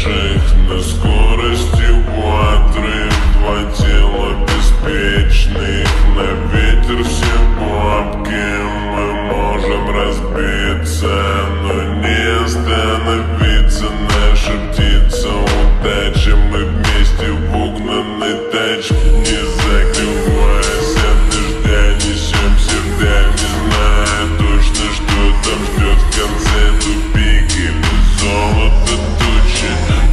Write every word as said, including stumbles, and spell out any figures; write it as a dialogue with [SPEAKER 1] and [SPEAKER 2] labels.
[SPEAKER 1] летящих на скорости квадры. Два тела беспечных, на ветер все бабки. Мы можем разбиться, но не остановиться. Наша птица удача, мы вместе в угнанной тачке. Не закрываясь от дождя, несемся вдаль, не зная точно, что там ждет в конце. Тупик или золото тучи.